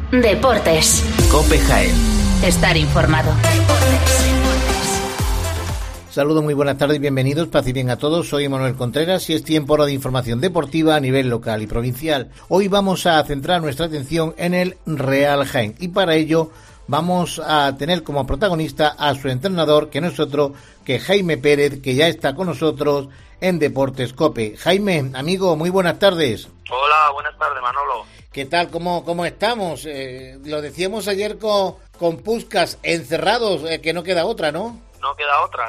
Deportes. COPE Jaén. Estar informado. Saludos, muy buenas tardes y bienvenidos, paz y bien a todos. Soy Manuel Contreras y es tiempo ahora de información deportiva a nivel local y provincial. Hoy vamos a centrar nuestra atención en el Real Jaén y para ello vamos a tener como protagonista a su entrenador, que no es otro que Jaime Pérez, que ya está con nosotros en Deportes COPE. Jaime, amigo, muy buenas tardes. Hola, buenas tardes, Manolo. ¿Qué tal? ¿Cómo estamos? Lo decíamos ayer con Puskás, encerrados, que no queda otra, ¿no? No queda otra,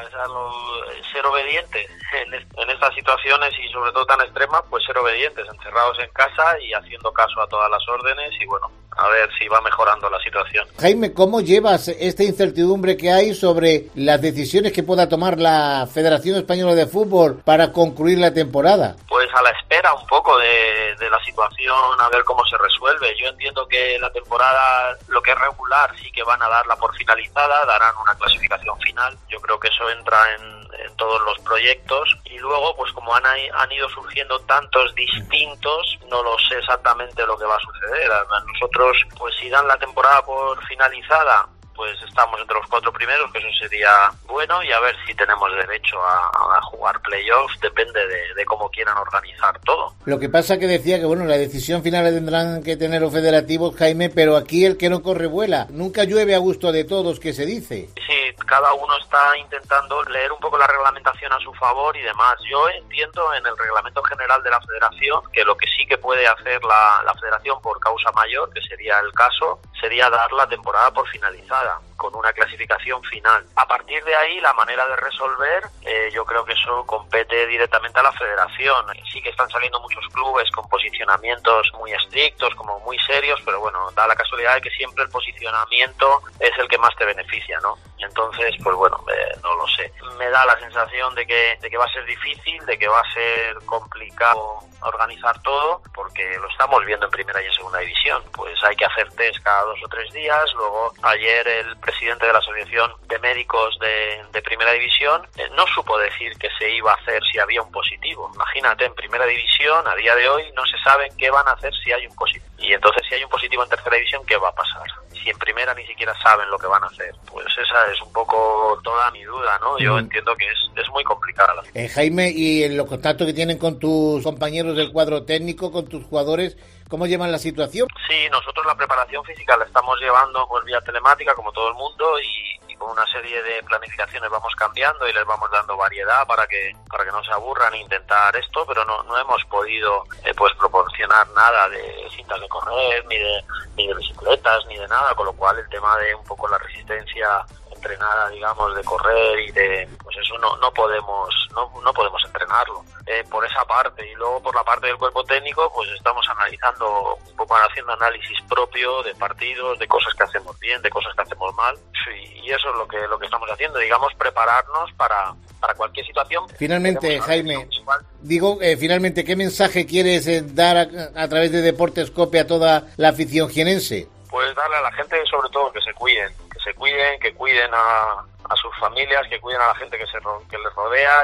ser obedientes en estas situaciones y sobre todo tan extremas, pues ser obedientes, encerrados en casa y haciendo caso a todas las órdenes y bueno, a ver si va mejorando la situación. Jaime, ¿cómo llevas esta incertidumbre que hay sobre las decisiones que pueda tomar la Federación Española de Fútbol para concluir la temporada? Pues a la espera un poco de la situación, a ver cómo se resuelve. Yo entiendo que la temporada, lo que es regular, sí que van a darla por finalizada, darán una clasificación final. Yo creo que eso entra en todos los proyectos y luego pues como han ido surgiendo tantos distintos, no lo sé exactamente lo que va a suceder. Nosotros pues si dan la temporada por finalizada, pues estamos entre los 4 primeros, que eso sería bueno, y a ver si tenemos derecho a jugar playoffs, depende de cómo quieran organizar todo. Lo que pasa que decía que bueno, la decisión final la tendrán que tener los federativos, Jaime, pero aquí el que no corre vuela, nunca llueve a gusto de todos, que se dice. Sí, cada uno está intentando leer un poco la reglamentación a su favor y demás. Yo entiendo en el reglamento general de la federación que lo que sí que puede hacer la federación por causa mayor, que sería el caso, sería dar la temporada por finalizada, con una clasificación final. A partir de ahí, la manera de resolver, yo creo que eso compete directamente a la federación. Sí que están saliendo muchos clubes con posicionamientos muy estrictos, como muy serios, pero bueno, da la casualidad de que siempre el posicionamiento es el que más te beneficia, ¿no? Entonces, pues bueno, no lo sé. Me da la sensación de que va a ser difícil, de que va a ser complicado organizar todo, porque lo estamos viendo en primera y en segunda división. Pues hay que hacer test cada 2 o 3 días. Luego, ayer el presidente de la Asociación de Médicos de Primera División no supo decir que se iba a hacer si había un positivo. Imagínate, en Primera División, a día de hoy, no se sabe qué van a hacer si hay un positivo. Y entonces, si hay un positivo en Tercera División, ¿qué va a pasar? Si en Primera ni siquiera saben lo que van a hacer. Pues esa es un poco toda mi duda, ¿no? Yo entiendo que es muy complicada. Jaime, y en los contactos que tienen con tus compañeros del cuadro técnico, con tus jugadores, ¿cómo llevan la situación? Sí, nosotros la preparación física la estamos llevando por vía telemática, como todo el mundo, y con una serie de planificaciones vamos cambiando y les vamos dando variedad para que no se aburran e intentar esto, pero no hemos podido pues proporcionar nada de cintas de correr, ni de bicicletas, ni de nada, con lo cual el tema de un poco la resistencia entrenada, digamos, de correr y de pues eso no podemos entrenarlo por esa parte. Y luego por la parte del cuerpo técnico pues estamos analizando un poco, haciendo análisis propio de partidos, de cosas que hacemos bien, de cosas que hacemos mal, y eso es lo que estamos haciendo, digamos, prepararnos para cualquier situación. Finalmente, Jaime, finalmente, ¿qué mensaje quieres dar a través de Deportes COPE a toda la afición jienense? Pues darle a la gente sobre todo que se cuiden, que cuiden a sus familias, que cuiden a la gente que les rodea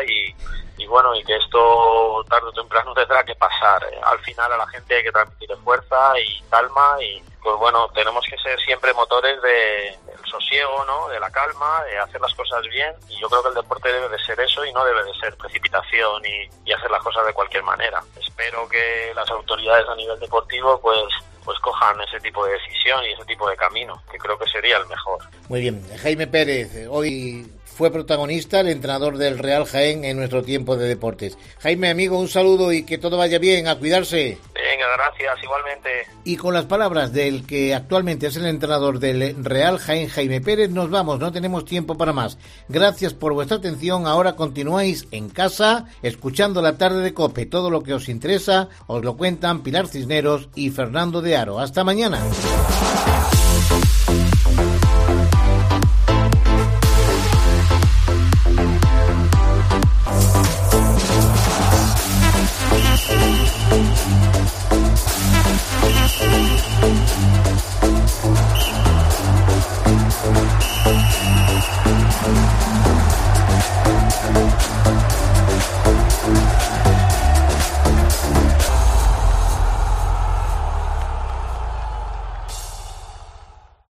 y bueno, y que esto tarde o temprano tendrá que pasar. Al final a la gente hay que transmitirle fuerza y calma y pues bueno, tenemos que ser siempre motores del sosiego, ¿no? De la calma, de hacer las cosas bien, y yo creo que el deporte debe de ser eso y no debe de ser precipitación y hacer las cosas de cualquier manera. Espero que las autoridades a nivel deportivo pues cojan ese tipo de decisión y ese tipo de camino, que creo que sería el mejor. Muy bien, Jaime Pérez, hoy fue protagonista, el entrenador del Real Jaén en nuestro tiempo de deportes. Jaime, amigo, un saludo y que todo vaya bien, a cuidarse. Venga, gracias, igualmente. Y con las palabras del que actualmente es el entrenador del Real Jaén, Jaime Pérez, nos vamos, no tenemos tiempo para más. Gracias por vuestra atención, ahora continuáis en casa, escuchando La Tarde de COPE. Todo lo que os interesa os lo cuentan Pilar Cisneros y Fernando de Aro. Hasta mañana.